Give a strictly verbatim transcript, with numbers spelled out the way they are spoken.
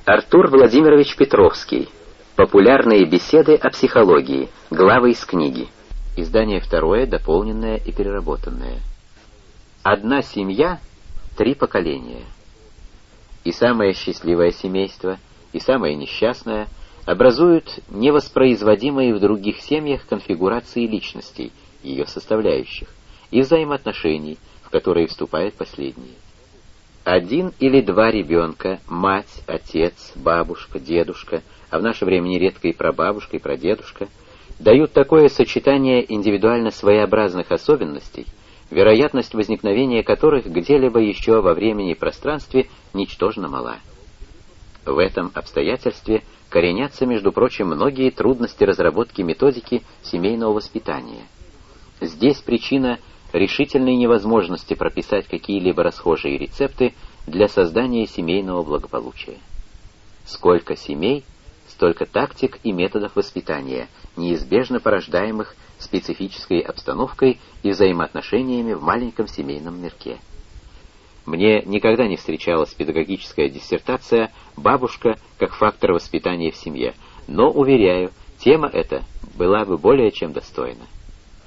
Артур Владимирович Петровский. Популярные беседы о психологии. Главы из книги. Издание второе, дополненное и переработанное. Одна семья, три поколения. И самое счастливое семейство, и самое несчастное образуют невоспроизводимые в других семьях конфигурации личностей, ее составляющих, и взаимоотношений, в которые вступают последние. Один или два ребенка, мать, отец, бабушка, дедушка, а в наше время нередко и прабабушка, и прадедушка, дают такое сочетание индивидуально своеобразных особенностей, вероятность возникновения которых где-либо еще во времени и пространстве ничтожно мала. В этом обстоятельстве коренятся, между прочим, многие трудности разработки методики семейного воспитания. Здесь причина решительной невозможности прописать какие-либо расхожие рецепты для создания семейного благополучия. Сколько семей, столько тактик и методов воспитания, неизбежно порождаемых специфической обстановкой и взаимоотношениями в маленьком семейном мирке. Мне никогда не встречалась педагогическая диссертация «Бабушка как фактор воспитания в семье», но, уверяю, тема эта была бы более чем достойна.